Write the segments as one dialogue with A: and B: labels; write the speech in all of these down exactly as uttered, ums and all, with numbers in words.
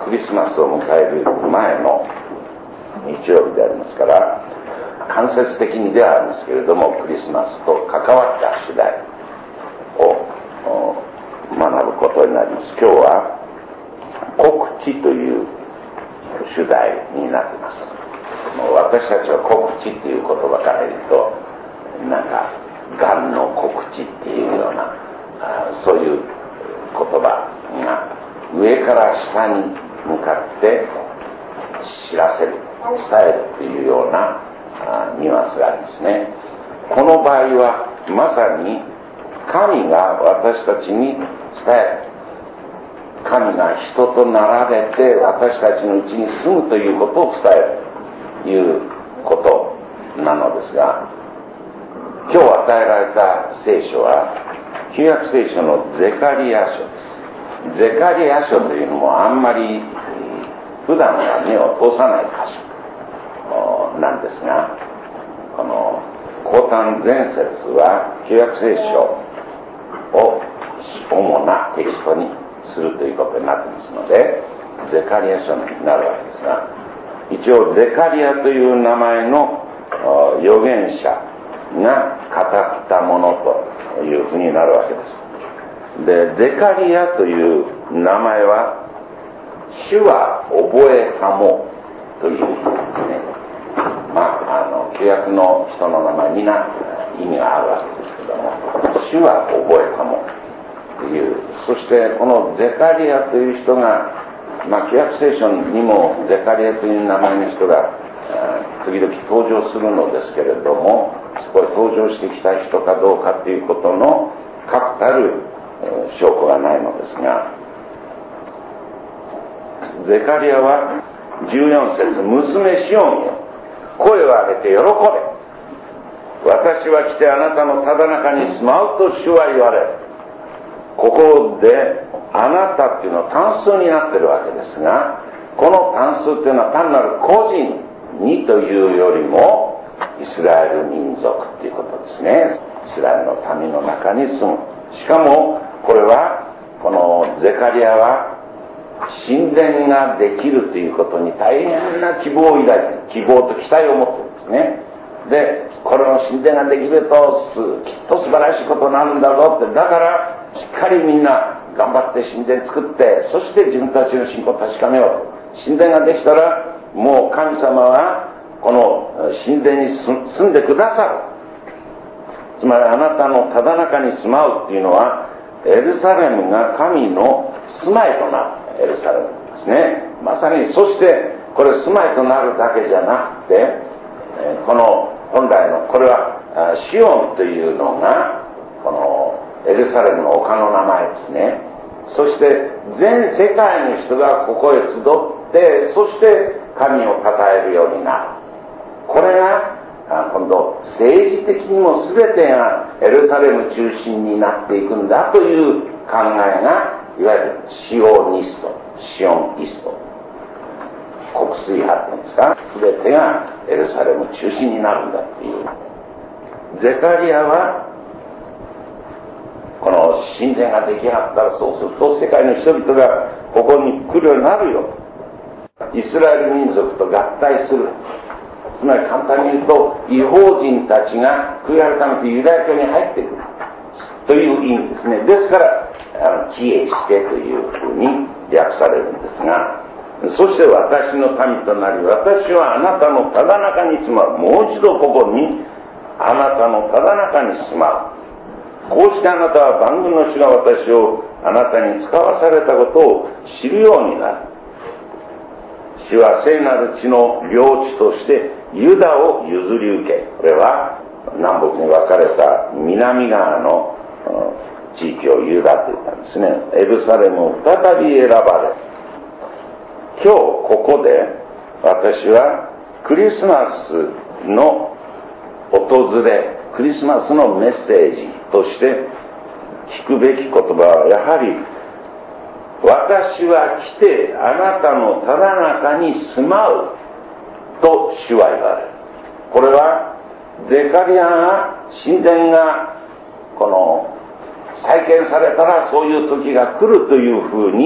A: クリスマスを迎える前の日曜日でありますから、間接的にではありますけれども、クリスマスと関わった主題を学ぶことになります。今日は告知という主題になっています。私たちは告知っていう言葉から言うと、なんかがんの告知っていうような、そういう言葉が上から下に向かって知らせる、伝えるというようなニュアンスがありますね。この場合はまさに神が私たちに伝える、神が人となられて私たちのうちに住むということを伝えるということなのですが、今日与えられた聖書は旧約聖書のゼカリア書です。ゼカリア書というのもあんまり普段は目を通さない箇所なんですが、この講談前節は旧約聖書を主なテキストにするということになっていますので、ゼカリア書になるわけですが、一応ゼカリアという名前の預言者が語ったものというふうになるわけです。で、ゼカリアという名前は主は覚えたもという意味ですね。まあ、あの旧約の人の名前みんな意味があるわけですけども、主は覚えたもという、そしてこのゼカリアという人が、まあ、旧約聖書にもゼカリアという名前の人が時々登場するのですけれども、そこへ登場してきた人かどうかということの確たる証拠がないのですが、ゼカリアはじゅうよん節、娘シオンよ、声を上げて喜べ、私は来てあなたのただ中に住まうと主は言われる。ここであなたっていうのは単数になってるわけですが、この単数っていうのは単なる個人にというよりもイスラエル民族っていうことですね。イスラエルの民の中に住む。しかもこれはこのゼカリアは神殿ができるということに大変な希望を抱いて、希望と期待を持ってるんですね。で、これの神殿ができるときっと素晴らしいことになるんだぞって、だからしっかりみんな頑張って神殿作って、そして自分たちの信仰を確かめようと。神殿ができたらもう神様はこの神殿に住んでくださる。つまりあなたのただ中に住まうっていうのは、エルサレムが神の住まいとなるエルサレムですね。まさに、そしてこれ住まいとなるだけじゃなくて、この本来のこれはシオンというのがこのエルサレムの丘の名前ですね。そして全世界の人がここへ集って、そして神を称えるようになる。これが今度政治的にも全てがエルサレム中心になっていくんだという考えが、いわゆるシオニスト、シオンイスト、国粋派っていうんですか、全てがエルサレム中心になるんだっていう。ゼカリアはこの神殿が出来上がったら、そうすると世界の人々がここに来るようになるよ。イスラエル民族と合体する。つまり簡単に言うと、異邦人たちが悔い改めてユダヤ教に入ってくるという意味ですね。ですからあの帰依してというふうに訳されるんですが、そして私の民となり、私はあなたのただ中に住まう。もう一度ここにあなたのただ中に住まう。こうしてあなたは万軍の主が私をあなたに使わされたことを知るようになる。主は聖なる地の領地としてユダを譲り受け、これは南北に分かれた南側の地域をユダと言ったんですね。エルサレムを再び選ばれ、今日ここで私はクリスマスの訪れ、クリスマスのメッセージとして聞くべき言葉は、やはり私は来てあなたのただ中に住まうと主は言われる。これはゼカリアが神殿がこの再建されたらそういう時が来るというふうに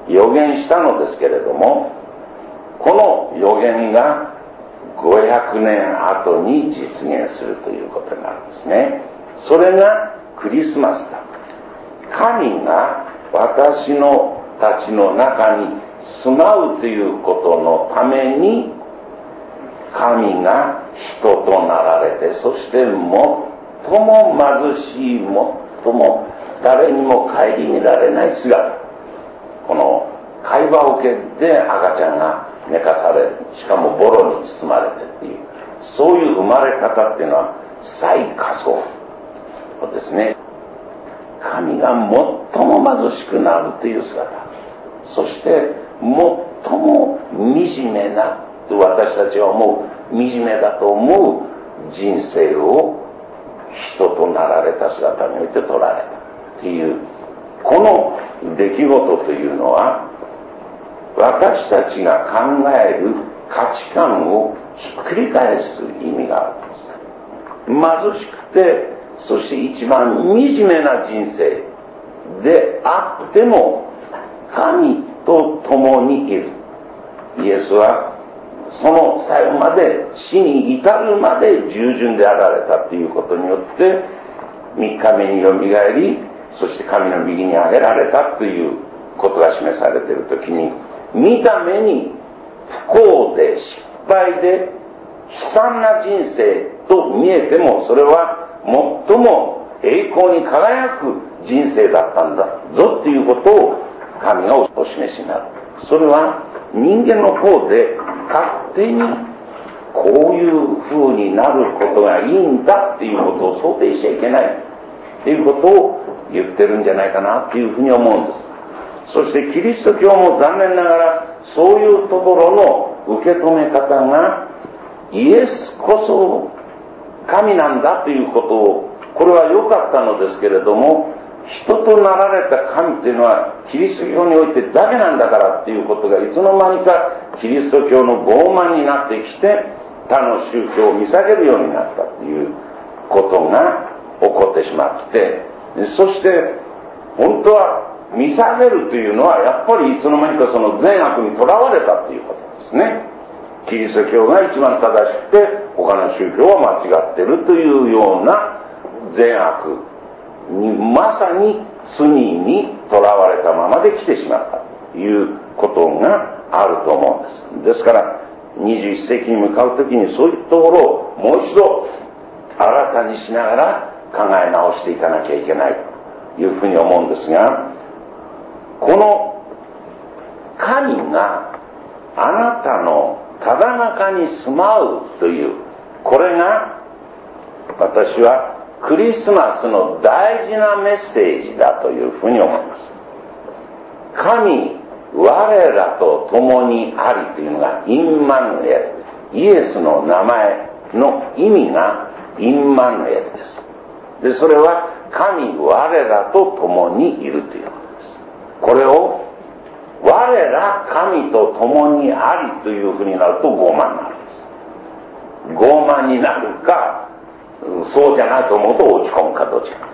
A: 予言したのですけれども、この予言がごひゃくねん後に実現するということになるんですね。それがクリスマスだ。神が私のたちの中に住まうということのために、神が人となられて、そして最も貧しい、最も誰にも顧みられない姿、この貝羽桶で赤ちゃんが寝かされる、しかもボロに包まれてっていう、そういう生まれ方っていうのは最下層ですね。神が最も貧しくなるという姿、そして最も惨めなと私たちは思う、惨めだと思う人生を人となられた姿において取られたっていう、この出来事というのは、私たちが考える価値観をひっくり返す意味があるんです。貧しくて、そして一番惨めな人生であっても神と共にいる。イエスはその最後まで、死に至るまで従順であられたということによってみっかめによみがえり、そして神の右に上げられたということが示されているときに、見た目に不幸で失敗で悲惨な人生と見えても、それは最も栄光に輝く人生だったんだぞっていうことを神がお示しになる。それは人間の方で勝手にこういう風になることがいいんだっていうことを想定しちゃいけないっていうことを言ってるんじゃないかなっていうふうに思うんです。そしてキリスト教も残念ながらそういうところの受け止め方が、イエスこそ神なんだということを、これは良かったのですけれども、人となられた神というのはキリスト教においてだけなんだからっていうことが、いつの間にかキリスト教の傲慢になってきて、他の宗教を見下げるようになったということが起こってしまって、そして本当は見下げるというのはやっぱりいつの間にかその善悪にとらわれたということですね。キリスト教が一番正しくて他の宗教は間違ってるというような善悪に、まさに罪にとらわれたままで来てしまったということがあると思うんです。ですからにじゅういっ世紀に向かうときにそういうところをもう一度新たにしながら考え直していかなきゃいけないというふうに思うんですが、この神があなたのただ中に住まうという、これが私はクリスマスの大事なメッセージだというふうに思います。神我らと共にありというのがインマヌエル、イエスの名前の意味がインマヌエルです。で、それは神我らと共にいるということです。これを我ら神と共にありというふうになると傲慢なんです。傲慢になるか、そうじゃないと思うと落ち込むか、どっちかです。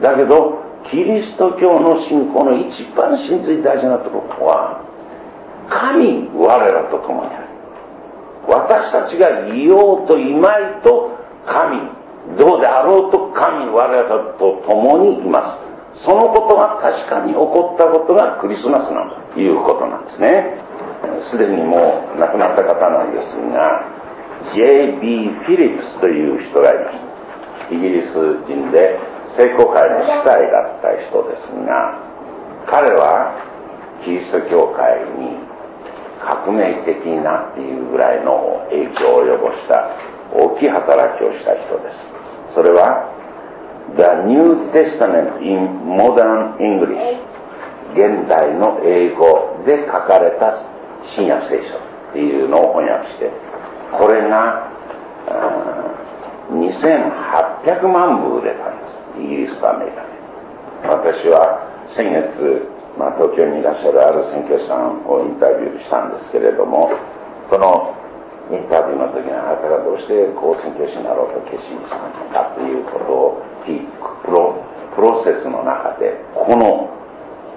A: だけどキリスト教の信仰の一番真髄大事なところは、神我らと共にある。私たちがいようといまいと神、どうであろうと神我らと共にいます。そのことが確かに起こったことがクリスマスなんだということなんですね。すでにもう亡くなった方なんですが、 ジェイビー フィリップスという人がいました。イギリス人で聖公会の司祭だった人ですが、彼はキリスト教会に革命的なっていうぐらいの影響を及ぼした大きい働きをした人です。それは The New Testament in Modern English、 現代の英語で書かれた新約聖書っていうのを翻訳して、これがにせんはっぴゃくまんぶ売れたんです。イギリスとアメリカで。私は先月、まあ、東京にいらっしゃるある宣教師さんをインタビューしたんですけれども、そのインタビューの時に、あなたがどうしてこう宣教師になろうと決心したのかということを聞くプロ、プロセスの中で、この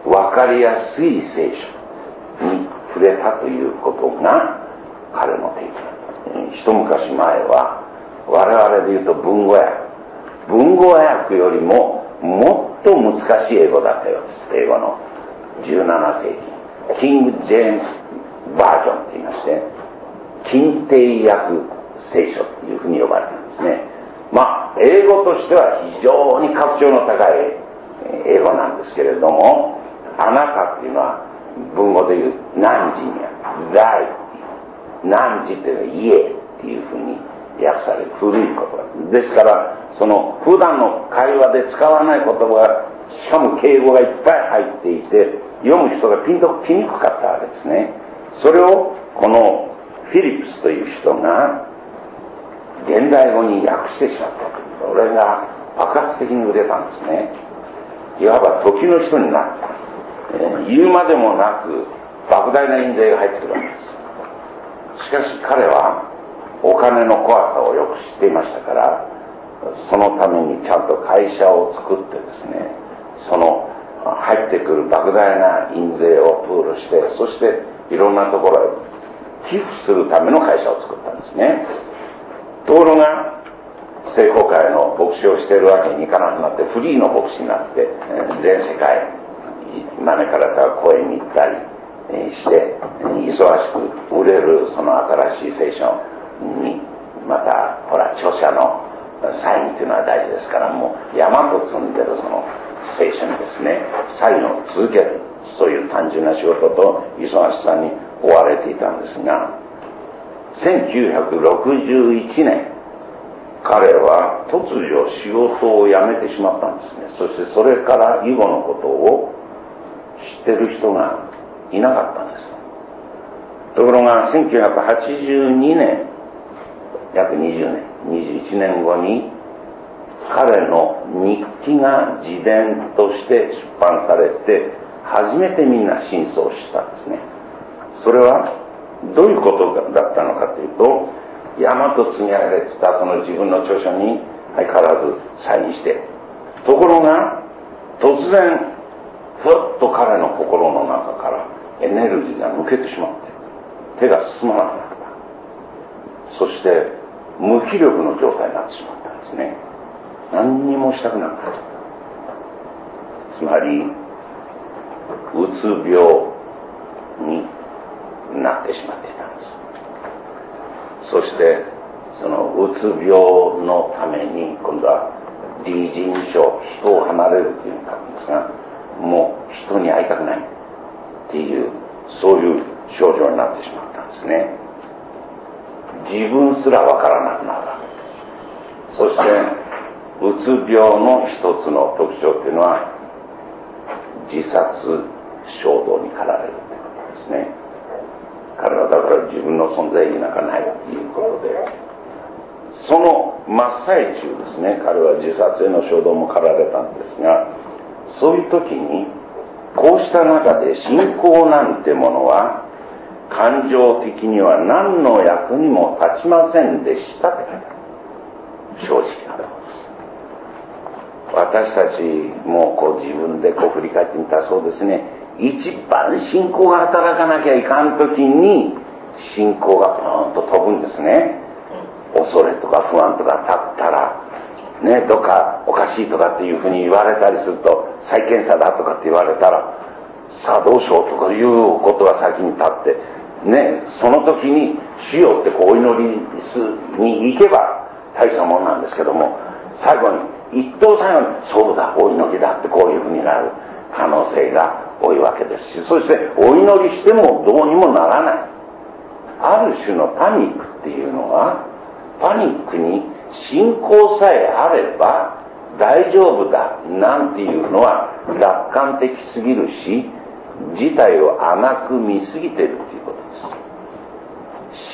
A: 分かりやすい聖書に触れたということが彼の定義なんです。一昔前は我々で言うと文語訳文語訳よりももっと難しい英語だったようです。英語のじゅうななせいきキング・ジェームズ・バージョンと言いまして近定訳聖書というふうに呼ばれたんですね。まあ英語としては非常に格調の高い英語なんですけれども、あなたっていうのは文語でいう汝にある thy っていう汝っていうのは家っていうふうに訳される古い言葉です。ですからその普段の会話で使わない言葉がしかも敬語がいっぱい入っていて読む人がピンときにくかったわけですね。それをこのフィリップスという人が現代語に訳してしまったと。これが爆発的に売れたんですね。いわば時の人になった、えー、言うまでもなく莫大な印税が入ってくるわけです。しかし彼はお金の怖さをよく知っていましたから、そのためにちゃんと会社を作ってですね、その入ってくる莫大な印税をプールして、そしていろんなところへ寄付するための会社を作ったんですね。ところが聖公会の牧師をしているわけにいかなくなってフリーの牧師になって全世界招かれた講演に行ったりして忙しく売れるその新しい聖書にまたほら著者のサインというのは大事ですから、もう山と積んでるその聖書にですねサインを続ける、そういう単純な仕事と忙しさに追われていたんですが、せんきゅうひゃくろくじゅういちねん彼は突如仕事を辞めてしまったんですね。そしてそれから以後のことを知ってる人がいなかったんです。ところがせんきゅうひゃくはちじゅうにねん約にじゅうねんにじゅういちねんごに彼の日記が自伝として出版されて初めてみんな真相を知ったんですね。それはどういうことだったのかというと、山と積み上げられてたその自分の著書に相変わらずサインして、ところが突然ふっと彼の心の中からエネルギーが抜けてしまって手が進まなくなった。そして無気力の状態になってしまったんですね。何にもしたくなくなった。つまりうつ病になってしまっていたんです。そしてそのうつ病のために今度は離人症、人を離れるというのを書くんですが、もう人に会いたくないっていうそういう症状になってしまったんですね。自分すらわからなくなるわけです。そしてうつ病の一つの特徴というのは自殺衝動に駆られるということですね。彼はだから自分の存在意義なんかないということで、その真っ最中ですね、彼は自殺への衝動も駆られたんですが、そういう時にこうした中で信仰なんてものは感情的には何の役にも立ちませんでしたって書いてある。正直なところです。私たちもこう自分でこう振り返ってみたらそうですね、一番信仰が働かなきゃいかん時に信仰がポーンと飛ぶんですね。恐れとか不安とか立ったらね、どっかおかしいとかっていうふうに言われたりすると、再検査だとかって言われたらさあどうしようとかいうことが先に立ってね、その時に主よってこうお祈りに行けば大したもんなんですけども、最後に一等最後にそうだお祈りだってこういうふうになる可能性が多いわけですし、そしてお祈りしてもどうにもならない。ある種のパニックっていうのは、パニックに信仰さえあれば大丈夫だなんていうのは楽観的すぎるし、事態を甘く見すぎてるっていうことです。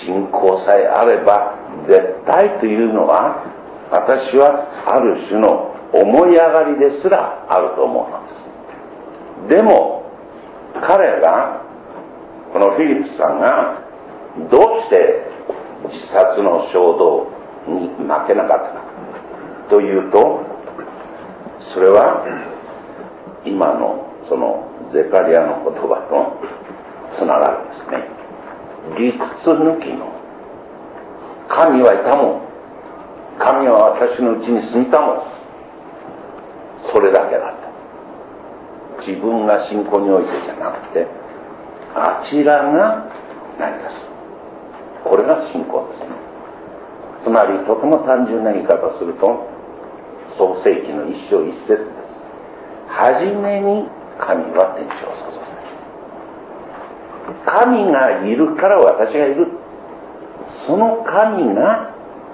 A: 信仰さえあれば絶対というのは、私はある種の思い上がりですらあると思うのです。でも彼がこのフィリップさんがどうして自殺の衝動に負けなかったかというと、それは今のそのゼカリアの言葉とつながるんですね。理屈抜きの神はいたもん、神は私のうちに住みたもん、それだけだと。自分が信仰においてじゃなくて、あちらが何かする、これが信仰ですね。つまりとても単純な言い方すると、創世記の一章一節です。はじめに神は天地を創造された。神がいるから私がいる。その神が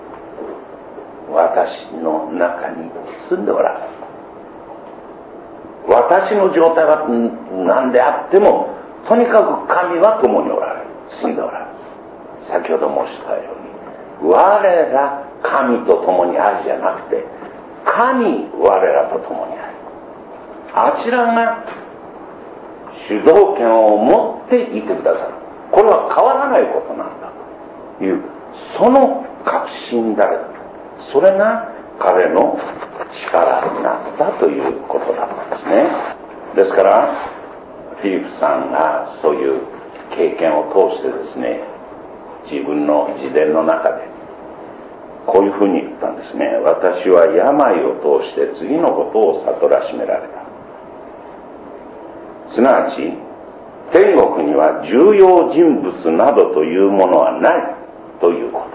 A: 私の中に住んでおられる。私の状態は何であっても、とにかく神は共におられる、住んでおられる。先ほど申したように、我ら神と共にあるじゃなくて、神我らと共にある。あちらが主導権を持っていてくださる。これは変わらないことなんだという、その確信だけだ。それが彼の力になったということだったんですね。ですからフィリップさんがそういう経験を通してですね、自分の自伝の中でこういうふうに言ったんですね。私は病を通して次のことを悟らしめられた。すなわち天国には重要人物などというものはないということ。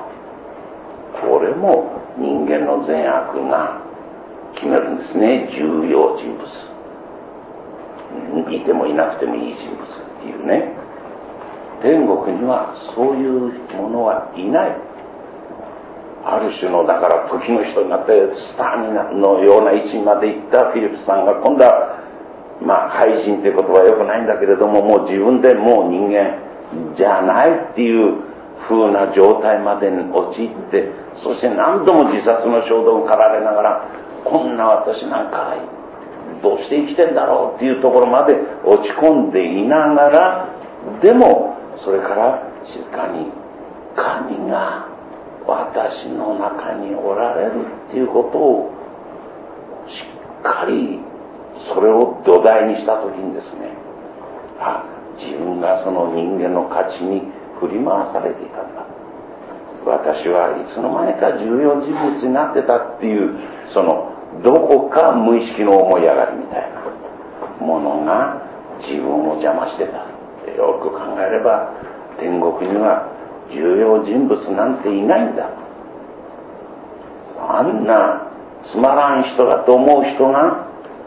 A: これも人間の善悪が決めるんですね。重要人物、いてもいなくてもいい人物っていうね。天国にはそういうものはいない。ある種のだから時の人になってスターのような位置まで行ったフィリップさんが、今度はまあ廃人っていう言葉はよくないんだけれども、もう自分でもう人間じゃないっていう風な状態までに陥って、そして何度も自殺の衝動を駆られながら、こんな私なんかどうして生きてんだろうっていうところまで落ち込んでいながら、でもそれから静かに神が私の中におられるっていうことをしっかりそれを土台にした時にですね、あ、自分がその人間の価値に振り回されていたんだ、私はいつの間にか重要人物になってたっていう、そのどこか無意識の思い上がりみたいなものが自分を邪魔してた。よく考えれば天国には重要人物なんていないんだ。あんなつまらん人だと思う人が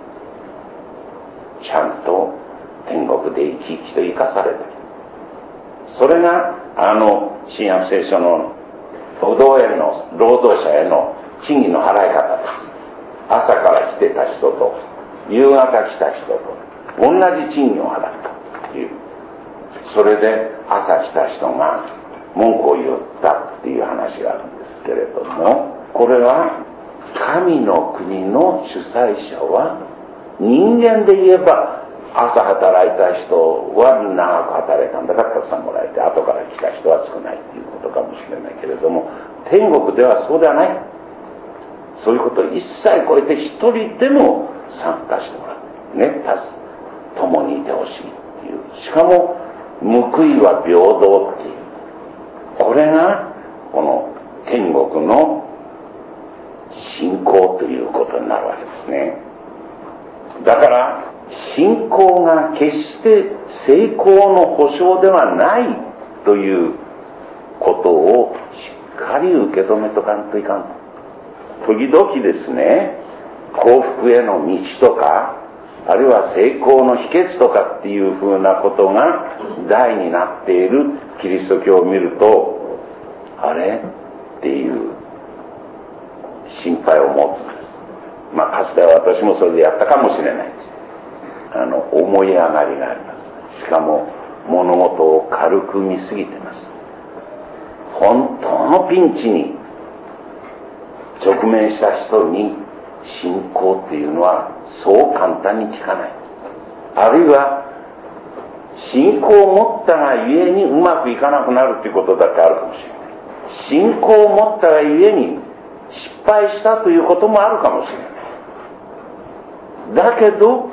A: ちゃんと天国で生き生きと生かされている。それがあの新約聖書の労働への労働者への賃金の払い方です。朝から来てた人と夕方来た人と同じ賃金を払ったという。それで朝来た人が文句を言ったっていう話があるんですけれども、これは神の国の主催者は人間で言えば朝働いた人は長く働いたんだからたくさんもらえて、後から来た人は少ないっていうことかもしれないけれども、天国ではそうではない。そういうことを一切超えて一人でも参加してもらうね、共にいてほしいっていう、しかも報いは平等っていう、これがこの天国の信仰ということになるわけですね。だから信仰が決して成功の保証ではないということをしっかり受け止めとかんといかんと。時々ですね、幸福への道とか、あるいは成功の秘訣とかっていうふうなことが題になっているキリスト教を見ると、あれっていう心配を持つんです。まあかつては私もそれでやったかもしれないです。あの思い上がりがあります。しかも物事を軽く見すぎてます。本当のピンチに直面した人に信仰っていうのはそう簡単に聞かない。あるいは信仰を持ったがゆえにうまくいかなくなるっていうことだってあるかもしれない。信仰を持ったがゆえに失敗したということもあるかもしれない。だけど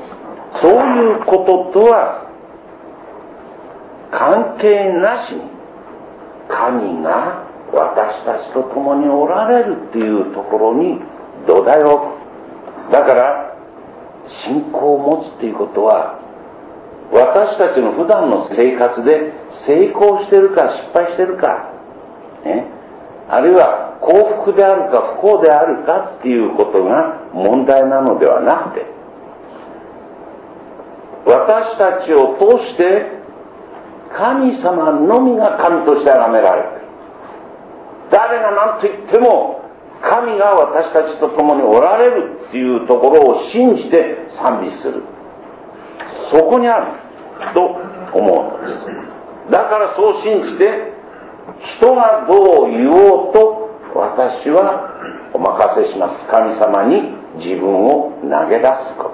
A: そういうこととは関係なしに神が私たちと共におられるっていうところに土台を置く。だから信仰を持つっていうことは、私たちの普段の生活で成功してるか失敗してるか、ね、あるいは幸福であるか不幸であるかっていうことが問題なのではなくて、私たちを通して神様のみが神として崇められている。誰が何と言っても神が私たちと共におられるっていうところを信じて賛美する。そこにあると思うのです。だからそう信じて、人がどう言おうと私はお任せします。神様に自分を投げ出すこと。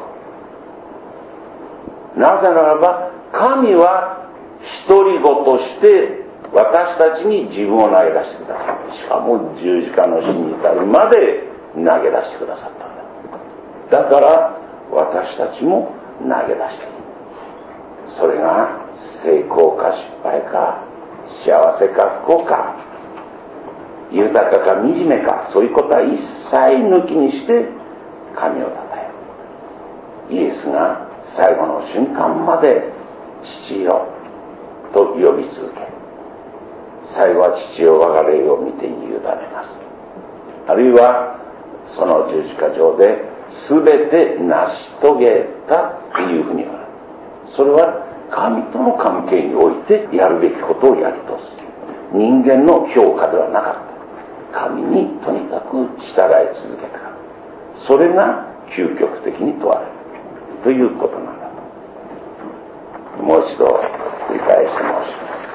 A: なぜならば神は独り子として私たちに自分を投げ出してくださった。しかも十字架の死に至るまで投げ出してくださったんだ。だから私たちも投げ出している。それが成功か失敗か、幸せか不幸か、豊かか惨めか、そういうことは一切抜きにして神を称える。イエスが最後の瞬間まで父よと呼び続け、最後は父よ我が霊を見てに委ねます。あるいはその十字架上で全て成し遂げたっていうふうに言われる。それは神との関係においてやるべきことをやり通す。人間の評価ではなかった。神にとにかく従い続けたから。それが究極的に問われるということなんだと。もう一度繰り返し申します。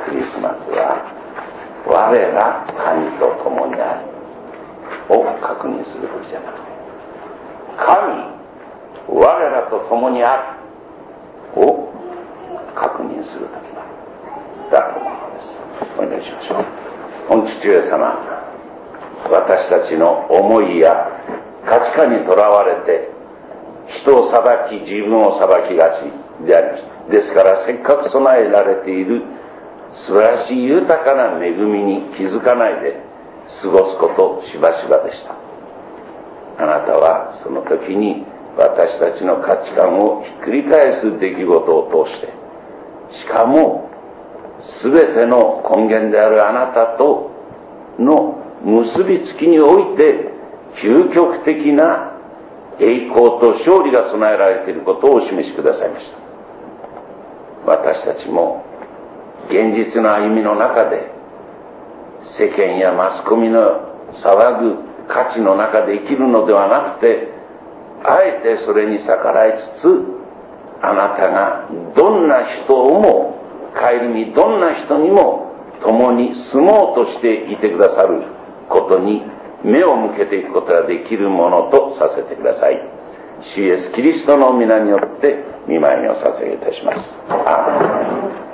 A: クリスマスは我ら神と共にあるを確認する時じゃなくて、神我らと共にあるを確認する時だと思うのです。お祈りしましょう。御父上様、私たちの思いや価値観にとらわれて人を裁き自分を裁きがちでありました。ですからせっかく備えられている素晴らしい豊かな恵みに気づかないで過ごすことしばしばでした。あなたはその時に私たちの価値観をひっくり返す出来事を通して、しかも全ての根源であるあなたとの結びつきにおいて究極的な栄光と勝利が備えられていることをお示しくださいました。私たちも現実の歩みの中で世間やマスコミの騒ぐ価値の中で生きるのではなくて、あえてそれに逆らいつつ、あなたがどんな人をも顧み、どんな人にも共に住もうとしていてくださることに目を向けていくことができるものとさせてください。主イエスキリストの皆によって御前にお捧げいたします。アーメン。